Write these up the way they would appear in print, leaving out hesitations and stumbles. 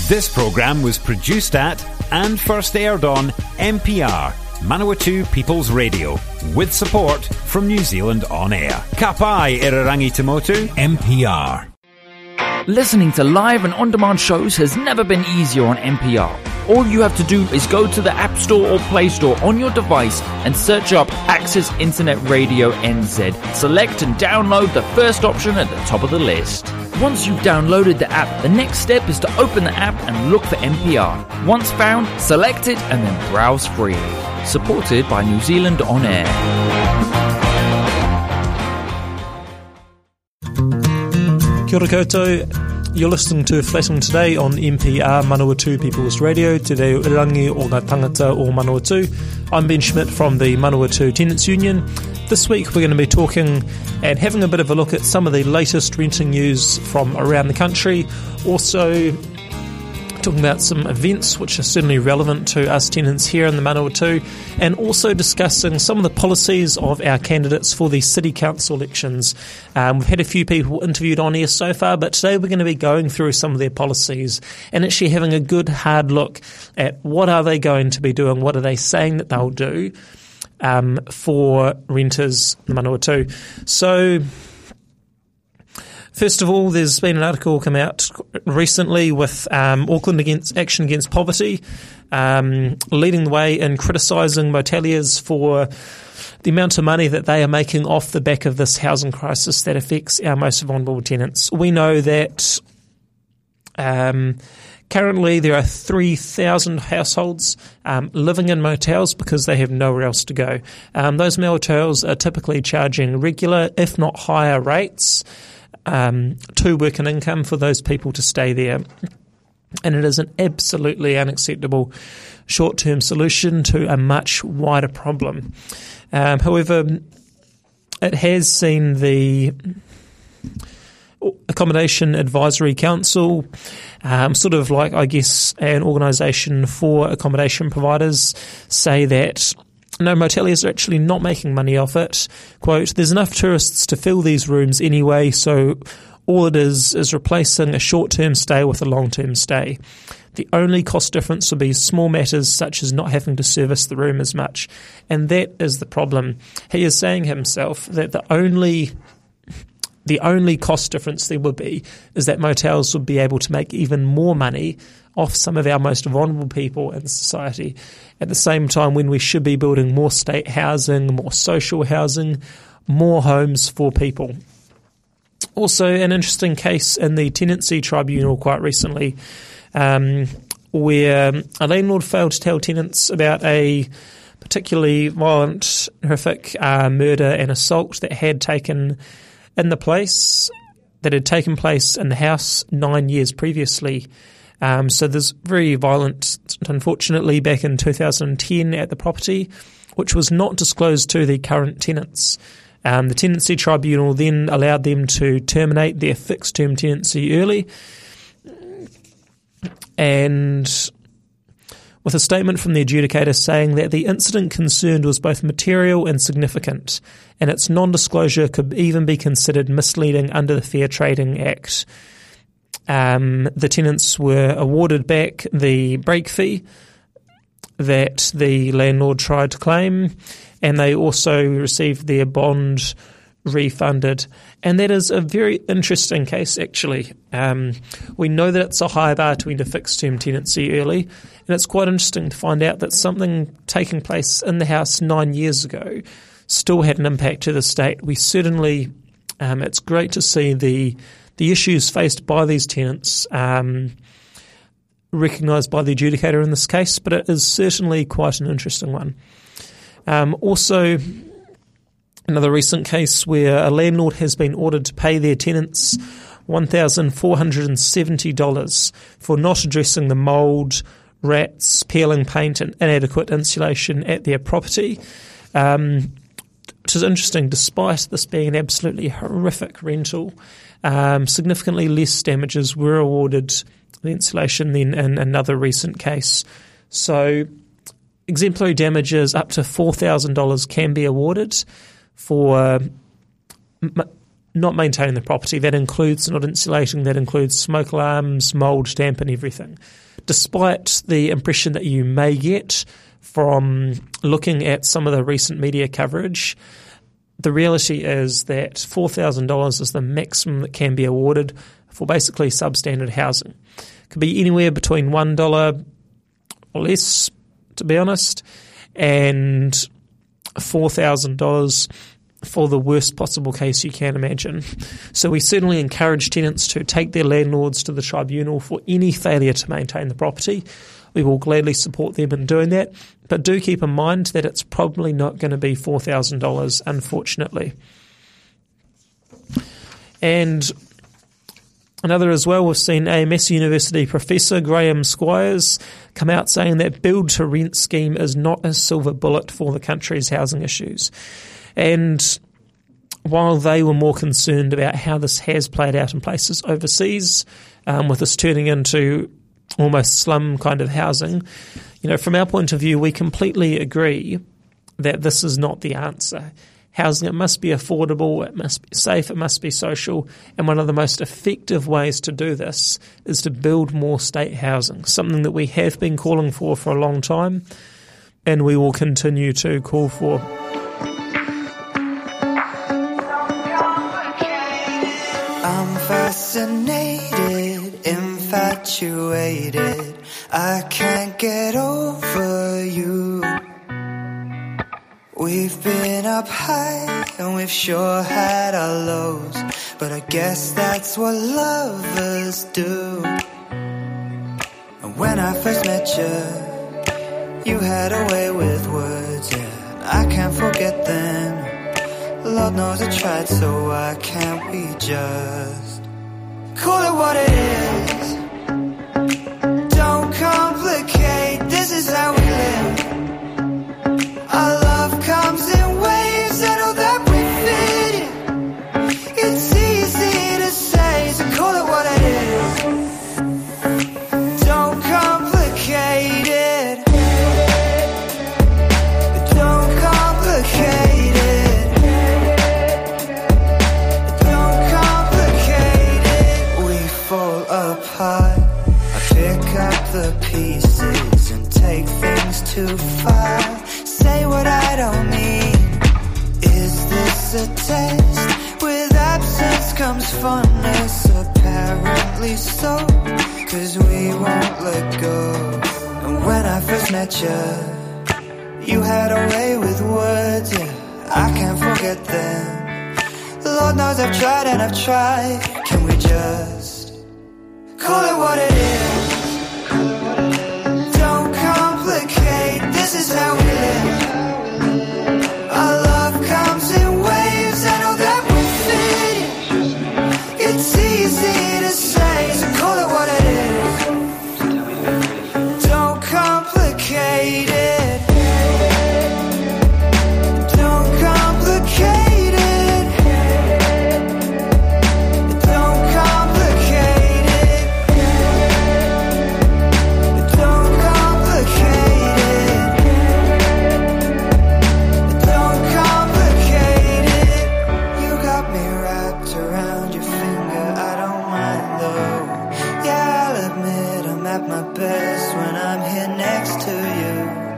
This programme was produced at and first aired on MPR, Manawatu People's Radio, with support from New Zealand On Air. Ka pai Irarangi Tamotu, MPR. Listening to live and on-demand shows has never been easier on MPR. All you have to do is go to the App Store or Play Store on your device and search up Access Internet Radio NZ. Select and download the first option at the top of the list. Once you've downloaded the app, the next step is to open the app and look for MPR. Once found, select it and then browse freely. Supported by New Zealand On Air. Kia ora koutou. You're listening to Flatting Today on MPR Manawatu People's Radio, Te Reo Irangi o ngā tangata o Manawatu. I'm Ben Schmidt from the Manawatu Tenants Union. This week we're going to be talking and having a bit of a look at some of the latest renting news from around the country. Also talking about some events which are certainly relevant to us tenants here in the Manawatu, and also discussing some of the policies of our candidates for the City Council elections. We've had a few people interviewed on here so far, but today we're going to be going through some of their policies and actually having a good hard look at what are they going to be doing, what are they saying that they'll do for renters in the Manawatu. So first of all, there's been an article come out recently with Auckland Action Against Poverty leading the way in criticising moteliers for the amount of money that they are making off the back of this housing crisis that affects our most vulnerable tenants. We know that currently there are 3,000 households living in motels because they have nowhere else to go. Those motels are typically charging regular, if not higher rates, to work and income for those people to stay there. And it is an absolutely unacceptable short-term solution to a much wider problem. However, it has seen the Accommodation Advisory Council, sort of like, I guess, an organisation for accommodation providers, say that no, moteliers are actually not making money off it. Quote, there's enough tourists to fill these rooms anyway, so all it is replacing a short-term stay with a long-term stay. The only cost difference will be small matters such as not having to service the room as much. And that is the problem. He is saying himself that the only cost difference there would be is that motels would be able to make even more money off some of our most vulnerable people in society. At the same time, when we should be building more state housing, more social housing, more homes for people. Also, an interesting case in the Tenancy Tribunal quite recently, where a landlord failed to tell tenants about a particularly violent, horrific murder and assault that had taken place in the house 9 years previously. So there's very violent, unfortunately, back in 2010 at the property, which was not disclosed to the current tenants. The Tenancy Tribunal then allowed them to terminate their fixed-term tenancy early, and with a statement from the adjudicator saying that the incident concerned was both material and significant, and its non-disclosure could even be considered misleading under the Fair Trading Act. The tenants were awarded back the break fee that the landlord tried to claim, and they also received their bond refunded. And that is a very interesting case, actually. We know that it's a high bar to end a fixed-term tenancy early, and it's quite interesting to find out that something taking place in the house 9 years ago still had an impact to the state. We certainly, it's great to see the issues faced by these tenants recognised by the adjudicator in this case, but it is certainly quite an interesting one. Also, another recent case where a landlord has been ordered to pay their tenants $1,470 for not addressing the mould, rats, peeling paint and inadequate insulation at their property. Which is interesting, despite this being an absolutely horrific rental, significantly less damages were awarded the insulation than in another recent case. So exemplary damages up to $4,000 can be awarded for not maintaining the property. That includes not insulating, that includes smoke alarms, mould, damp and everything. Despite the impression that you may get from looking at some of the recent media coverage, the reality is that $4,000 is the maximum that can be awarded for basically substandard housing. It could be anywhere between $1 or less, to be honest, and $4,000 for the worst possible case you can imagine. So we certainly encourage tenants to take their landlords to the tribunal for any failure to maintain the property. We will gladly support them in doing that, but do keep in mind that it's probably not going to be $4,000, unfortunately. And another as well, we've seen a Massey University professor, Graham Squires, come out saying that build-to-rent scheme is not a silver bullet for the country's housing issues. And while they were more concerned about how this has played out in places overseas, with this turning into almost slum kind of housing, from our point of view, we completely agree that this is not the answer. Housing, it must be affordable, it must be safe, it must be social, and one of the most effective ways to do this is to build more state housing, something that we have been calling for a long time, and we will continue to call for. I'm fascinated, infatuated, I can't get over you. We've been up high and we've sure had our lows, but I guess that's what lovers do. And when I first met you had a way with words, yeah, I can't forget them. Lord knows I tried, so why can't we just call it what it is? Don't complicate, this is how we live. Our love comes in waves, I know that we fit it. It's easy to say, so call it what it is. Don't complicate it. Don't complicate it. Don't complicate it. We fall apart. I pick up the pieces and take things too far. Say what I don't mean. Is this a test? With absence comes funness, apparently so, 'cause we won't let go. And when I first met you had a way with words, yeah, I can't forget them. Lord knows I've tried and I've tried. Can we just call it what it is? Don't complicate, this is how we live. Our love comes in waves, I know that we fit it. It's easy to say, so call it what it is. Don't complicate it. Don't complicate it. Don't complicate it. Don't complicate it. Don't complicate it. You got me wrapped around your finger, I don't mind though. Yeah, I'll admit I'm at my best when I'm here next to you.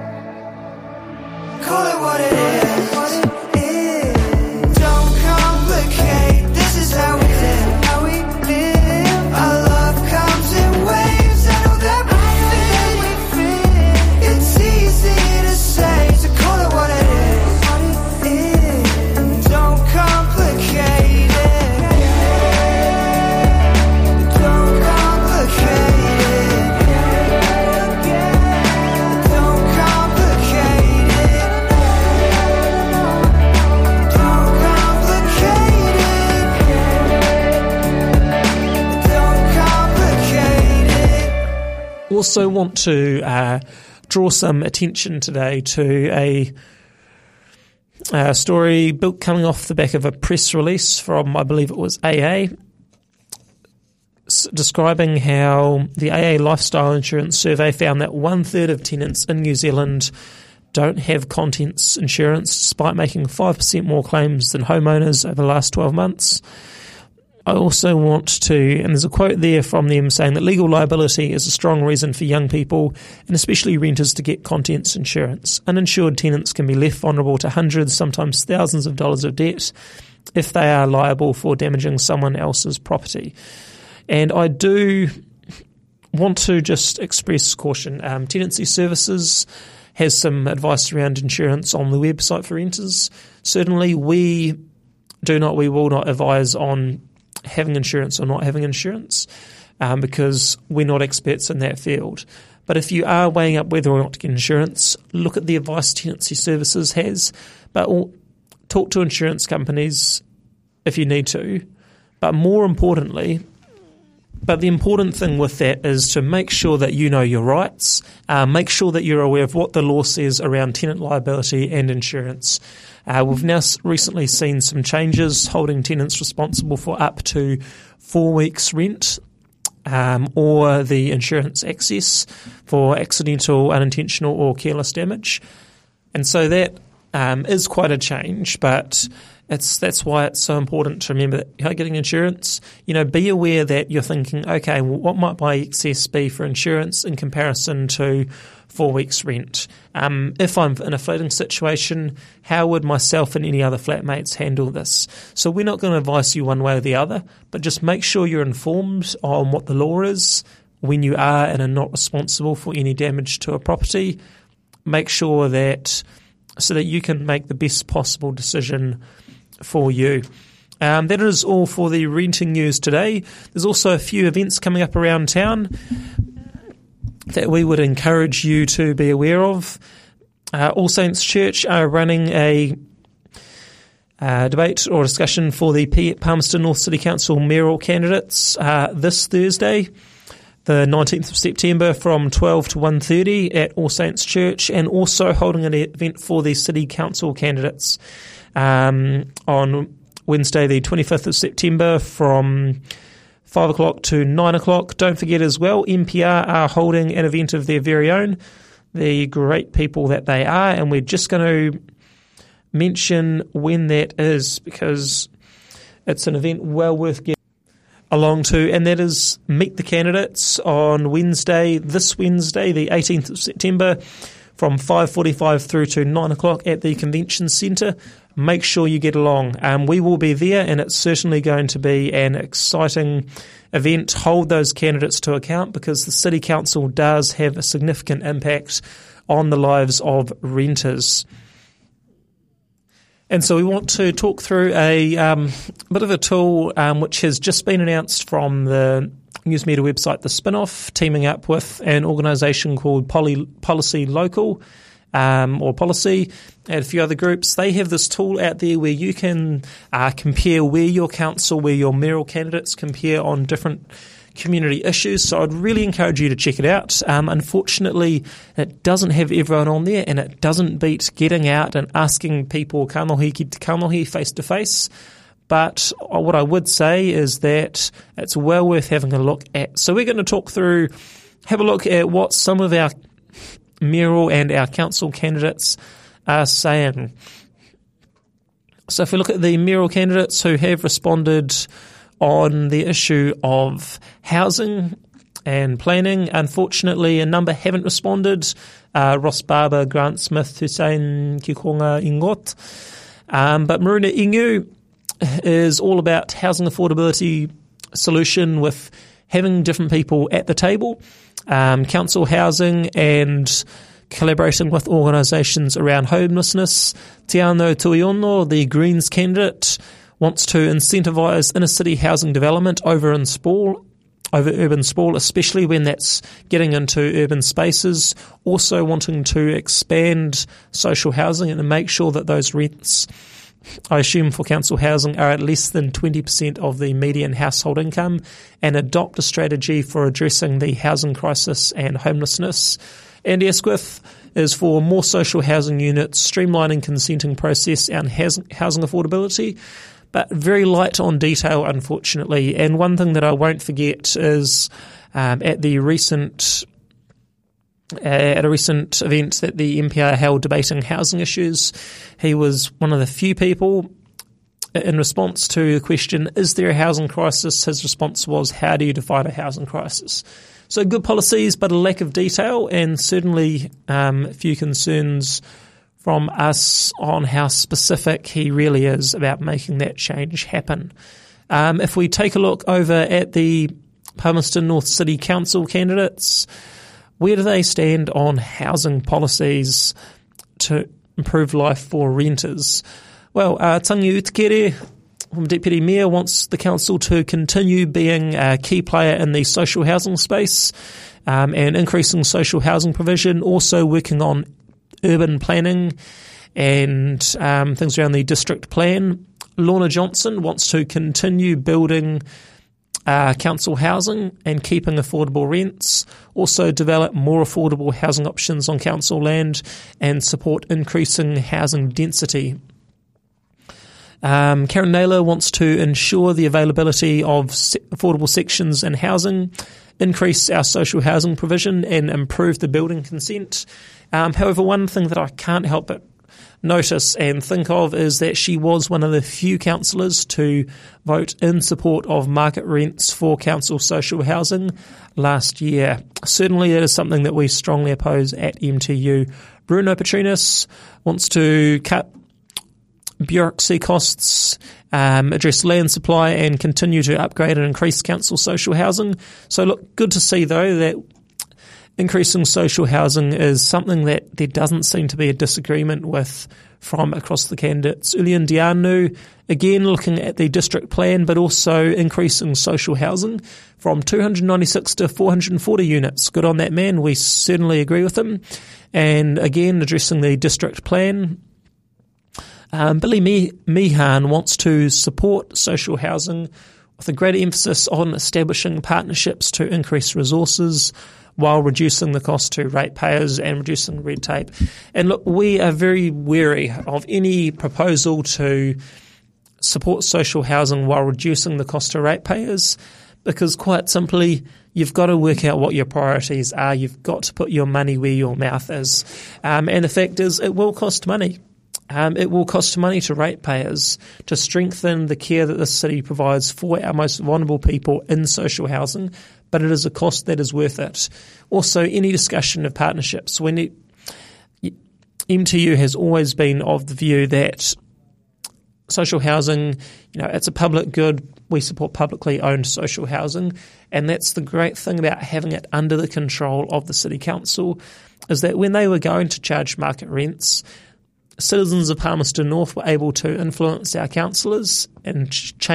Call it what it is. Don't complicate, this is how we live. How we live. Our love comes in waves, I know that we fit. It's easy to say, so call it what it is. Don't complicate it. Don't complicate it. Don't complicate it. Don't complicate it. Don't complicate it. Also want to draw some attention today to a story built coming off the back of a press release from, I believe it was AA, describing how the AA Lifestyle Insurance Survey found that 1/3 of tenants in New Zealand don't have contents insurance despite making 5% more claims than homeowners over the last 12 months. I also want to, and there's a quote there from them saying that legal liability is a strong reason for young people, and especially renters, to get contents insurance. Uninsured tenants can be left vulnerable to hundreds, sometimes thousands of dollars of debt if they are liable for damaging someone else's property. And I do want to just express caution. Tenancy Services has some advice around insurance on the website for renters. Certainly we will not advise on having insurance or not having insurance because we're not experts in that field. But if you are weighing up whether or not to get insurance, look at the advice Tenancy Services has, but talk to insurance companies if you need to. But more importantly, the important thing with that is to make sure that you know your rights, make sure that you're aware of what the law says around tenant liability and insurance. We've now recently seen some changes holding tenants responsible for up to 4 weeks' rent or the insurance excess for accidental, unintentional or careless damage. And so that is quite a change, but that's why it's so important to remember that getting insurance, be aware that you're thinking, okay, well, what might my excess be for insurance in comparison to 4 weeks' rent? If I'm in a floating situation, how would myself and any other flatmates handle this? So we're not going to advise you one way or the other, but just make sure you're informed on what the law is when you are and are not responsible for any damage to a property. Make sure that so that you can make the best possible decision for you. That is all for the renting news today. There's also a few events coming up around town that we would encourage you to be aware of. All Saints Church are running a debate or discussion for the Palmerston North City Council mayoral candidates this Thursday, the 19th of September, from 12 to 1:30 at All Saints Church, and also holding an event for the City Council candidates on Wednesday the 25th of September from 5 o'clock to 9 o'clock. Don't forget as well, MPR are holding an event of their very own, the great people that they are, and we're just going to mention when that is because it's an event well worth getting along to, and that is Meet the Candidates on this Wednesday, the 18th of September, from 5:45 through to 9 o'clock at the Convention Centre. Make sure you get along. We will be there, and it's certainly going to be an exciting event. Hold those candidates to account because the City Council does have a significant impact on the lives of renters. And so we want to talk through a bit of a tool which has just been announced from the news media website The Spinoff, teaming up with an organisation called Policy Local, or Policy, and a few other groups. They have this tool out there where you can compare where your council, where your mayoral candidates compare on different community issues. So I'd really encourage you to check it out. Unfortunately, it doesn't have everyone on there, and it doesn't beat getting out and asking people kanohi ki te kanohi face to face. But what I would say is that it's well worth having a look at. So we're going to have a look at what some of our mayoral and our council candidates are saying. So if we look at the mayoral candidates who have responded on the issue of housing and planning, unfortunately a number haven't responded. Ross Barber, Grant Smith, Hussein Kikonga Ingot. But Maruna Ingu is all about housing affordability solution with having different people at the table, council housing and collaborating with organisations around homelessness. Tiano Tuiono, the Greens candidate, wants to incentivise inner city housing development over urban sprawl, especially when that's getting into urban spaces. Also wanting to expand social housing and to make sure that those rents, I assume for council housing, are at less than 20% of the median household income, and adopt a strategy for addressing the housing crisis and homelessness. Andy Asquith is for more social housing units, streamlining consenting process and housing affordability, but very light on detail, unfortunately. And one thing that I won't forget is at the recent at a recent event that the MPR held debating housing issues. He was one of the few people. In response to the question, is there a housing crisis? His response was, how do you define a housing crisis? So good policies, but a lack of detail, and certainly a few concerns from us on how specific he really is about making that change happen. If we take a look over at the Palmerston North City Council candidates, where do they stand on housing policies to improve life for renters? Well, Tangi Utikere, Deputy Mayor, wants the council to continue being a key player in the social housing space and increasing social housing provision, also working on urban planning and things around the district plan. Lorna Johnson wants to continue building council housing and keeping affordable rents, also develop more affordable housing options on council land and support increasing housing density. Karen Naylor wants to ensure the availability of affordable sections in housing, increase our social housing provision and improve the building consent. However, one thing that I can't help but notice and think of is that she was one of the few councillors to vote in support of market rents for council social housing last year. Certainly that is something that we strongly oppose at MTU. Bruno Petrinas wants to cut bureaucracy costs, address land supply and continue to upgrade and increase council social housing. So look, good to see though that increasing social housing is something that there doesn't seem to be a disagreement with from across the candidates. Ulian Dianu, again looking at the district plan, but also increasing social housing from 296 to 440 units. Good on that man. We certainly agree with him. And again, addressing the district plan. Billy Meehan wants to support social housing with a greater emphasis on establishing partnerships to increase resources while reducing the cost to ratepayers and reducing red tape. And look, we are very wary of any proposal to support social housing while reducing the cost to ratepayers, because quite simply, you've got to work out what your priorities are. You've got to put your money where your mouth is. And the fact is, it will cost money. It will cost money to ratepayers to strengthen the care that the city provides for our most vulnerable people in social housing, but it is a cost that is worth it. Also, any discussion of partnerships. MTU has always been of the view that social housing, it's a public good. We support publicly owned social housing, and that's the great thing about having it under the control of the City Council, is that when they were going to charge market rents, citizens of Palmerston North were able to influence our councillors and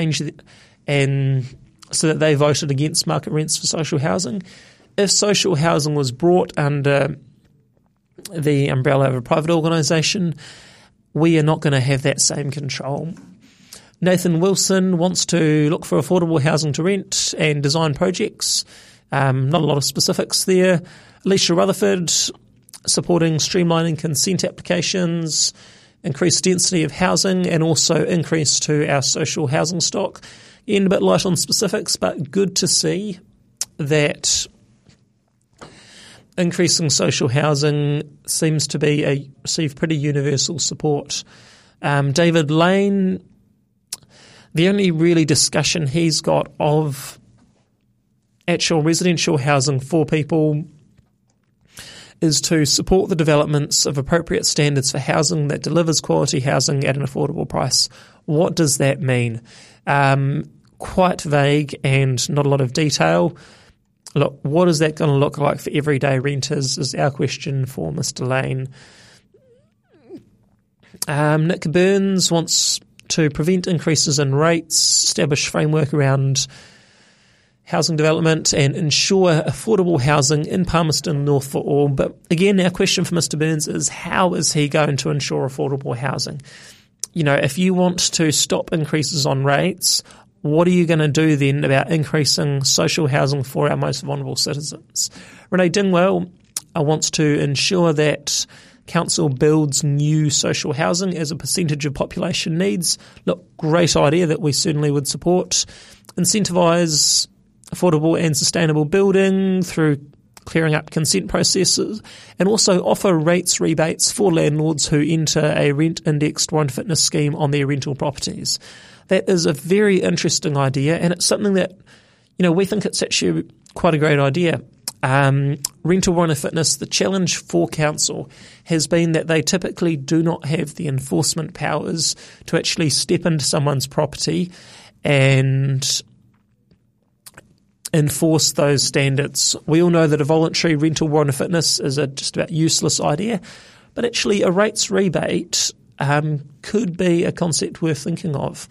so that they voted against market rents for social housing. If social housing was brought under the umbrella of a private organisation, we are not going to have that same control. Nathan Wilson wants to look for affordable housing to rent and design projects. Not a lot of specifics there. Alicia Rutherford, supporting streamlining consent applications, increased density of housing, and also increase to our social housing stock. Again, a bit light on specifics, but good to see that increasing social housing seems to be receive pretty universal support. David Lane, the only really discussion he's got of actual residential housing for people is to support the developments of appropriate standards for housing that delivers quality housing at an affordable price. What does that mean? Quite vague and not a lot of detail. Look, what is that going to look like for everyday renters is our question for Mr. Lane. Nick Burns wants to prevent increases in rates, establish framework around housing development and ensure affordable housing in Palmerston North for all. But again, our question for Mr. Burns is, how is he going to ensure affordable housing? If you want to stop increases on rates, what are you going to do then about increasing social housing for our most vulnerable citizens? Renee Dingwell wants to ensure that council builds new social housing as a percentage of population needs. Look, great idea that we certainly would support. Incentivise affordable and sustainable building through clearing up consent processes, and also offer rates rebates for landlords who enter a rent-indexed warrant fitness scheme on their rental properties. That is a very interesting idea, and it's something that, we think it's actually quite a great idea. Rental warrant fitness, the challenge for council has been that they typically do not have the enforcement powers to actually step into someone's property and enforce those standards. We all know that a voluntary rental warrant of fitness is a just about useless idea, but actually a rates rebate could be a concept worth thinking of.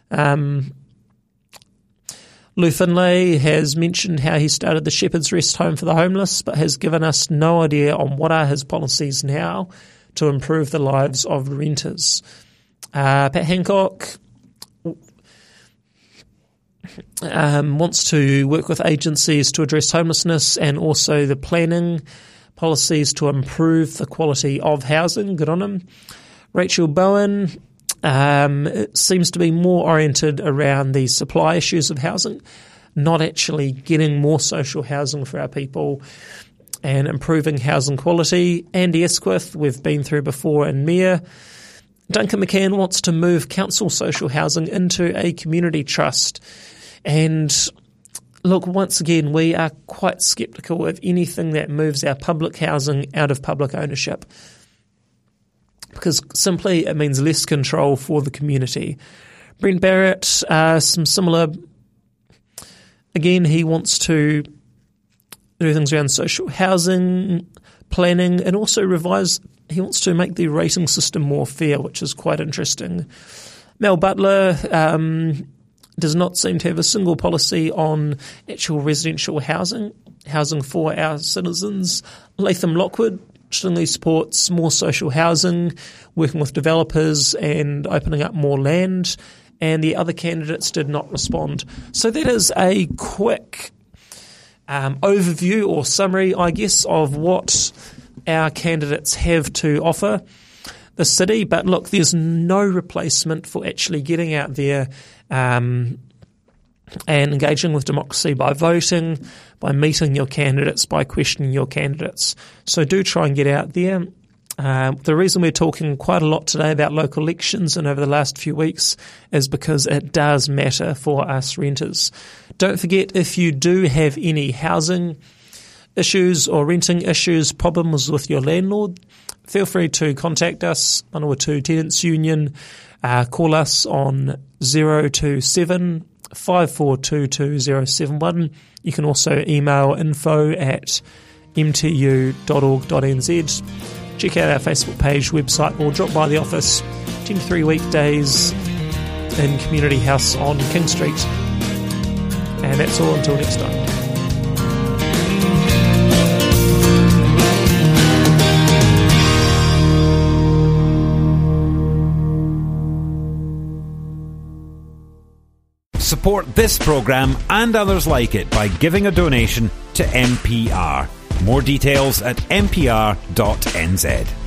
Lou Finlay has mentioned how he started the Shepherd's Rest home for the homeless, but has given us no idea on what are his policies now to improve the lives of renters. Pat Hancock wants to work with agencies to address homelessness and also the planning policies to improve the quality of housing. Good on him. Rachel Bowen it seems to be more oriented around the supply issues of housing, not actually getting more social housing for our people and improving housing quality. Andy Esquith, we've been through before in Mayor. Duncan McCann wants to move council social housing into a community trust. And look, once again, we are quite sceptical of anything that moves our public housing out of public ownership, because simply it means less control for the community. Brent Barrett, some similar, again, he wants to do things around social housing, planning, and also he wants to make the rating system more fair, which is quite interesting. Mel Butler does not seem to have a single policy on actual residential housing for our citizens. Latham Lockwood strongly supports more social housing, working with developers and opening up more land, and the other candidates did not respond. So that is a quick overview or summary, I guess, of what our candidates have to offer the city. But look, there's no replacement for actually getting out there and engaging with democracy by voting, by meeting your candidates, by questioning your candidates. So do try and get out there. The reason we're talking quite a lot today about local elections and over the last few weeks is because it does matter for us renters. Don't forget, if you do have any housing issues or renting issues, problems with your landlord, feel free to contact us, Manawatu Tenants Union. Call us on 027 5422 You can also email info@mtu.org.nz. Check out our Facebook page, website, or drop by the office 10 to 3 weekdays in Community House on King Street. And that's all until next time. Support this programme and others like it by giving a donation to MPR. More details at mpr.nz.